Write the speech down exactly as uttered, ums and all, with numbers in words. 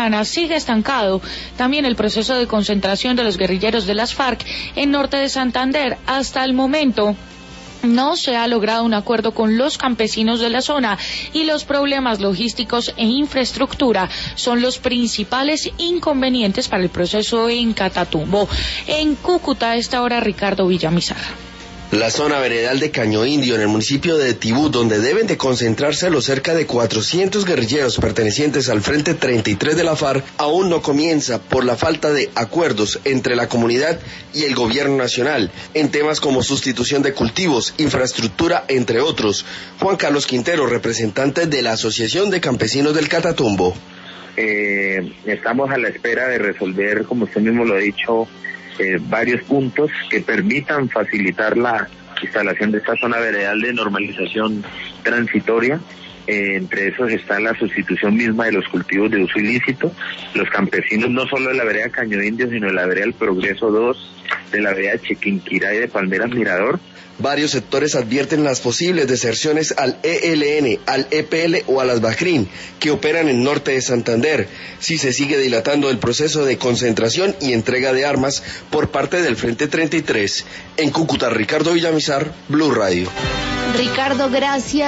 mañana sigue estancado también el proceso de concentración de los guerrilleros de las FARC en norte de Santander. Hasta el momento no se ha logrado un acuerdo con los campesinos de la zona y los problemas logísticos e infraestructura son los principales inconvenientes para el proceso en Catatumbo. En Cúcuta, a esta hora, Ricardo Villamizar. La zona veredal de Caño Indio, en el municipio de Tibú, donde deben de concentrarse los cerca de cuatrocientos guerrilleros pertenecientes al Frente treinta y tres de la FARC, aún no comienza por la falta de acuerdos entre la comunidad y el gobierno nacional, en temas como sustitución de cultivos, infraestructura, entre otros. Juan Carlos Quintero, representante de la Asociación de Campesinos del Catatumbo. Eh, estamos a la espera de resolver, como usted mismo lo ha dicho, Eh, varios puntos que permitan facilitar la instalación de esta zona veredal de normalización transitoria. Eh, entre esos está la sustitución misma de los cultivos de uso ilícito. Los campesinos, no solo de la vereda Caño Indio, sino de la vereda El Progreso dos, de la vereda Chiquinquirá y de Palmeras Mirador. Varios sectores advierten las posibles deserciones al E L N, al E P L o a las Bajrín, que operan en norte de Santander, si se sigue dilatando el proceso de concentración y entrega de armas por parte del Frente treinta y tres. En Cúcuta, Ricardo Villamizar, Blue Radio. Ricardo, gracias.